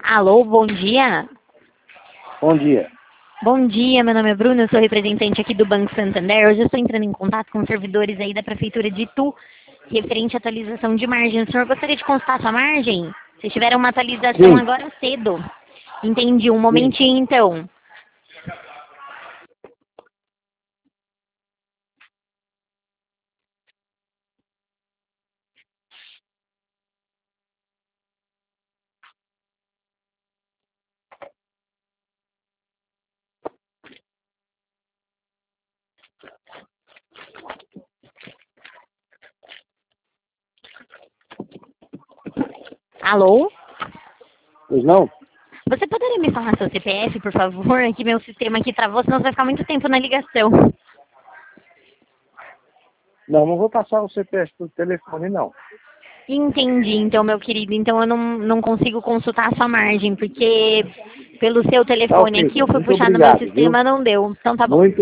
Alô, bom dia. Bom dia. Bom dia, meu nome é Bruno, eu sou representante aqui do Banco Santander. Hoje eu estou entrando em contato com servidores aí da Prefeitura de Itu, referente à atualização de margem. O senhor gostaria de consultar sua margem? Vocês tiveram uma atualização Sim, agora cedo. Entendi, um sim. momentinho então. Alô? Pois não? Você poderia me falar seu CPF, por favor? É que meu sistema aqui travou, senão você vai ficar muito tempo na ligação. Não vou passar o CPF por telefone, não. Entendi, então, meu querido. Então eu não consigo consultar a sua margem, porque pelo seu Tá telefone ok. aqui eu fui Muito puxar no meu obrigado, viu? sistema, não deu. Então tá bom. Muito